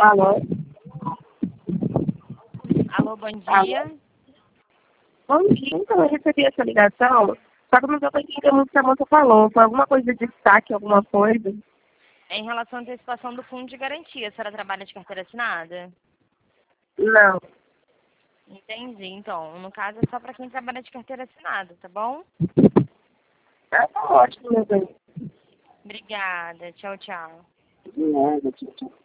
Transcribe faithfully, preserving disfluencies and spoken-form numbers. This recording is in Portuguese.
Alô? Alô, bom dia. Alô? Bom dia, então eu recebi essa ligação, só que eu não estou entendendo muito o que a moça falou. Foi alguma coisa de destaque, alguma coisa? Em relação à antecipação do fundo de garantia, a senhora trabalha de carteira assinada? Não. Entendi. Então, no caso é só para quem trabalha de carteira assinada, tá bom? Ah, tá ótimo, meu bem. Obrigada. Tchau, tchau. De nada, tchau, tchau.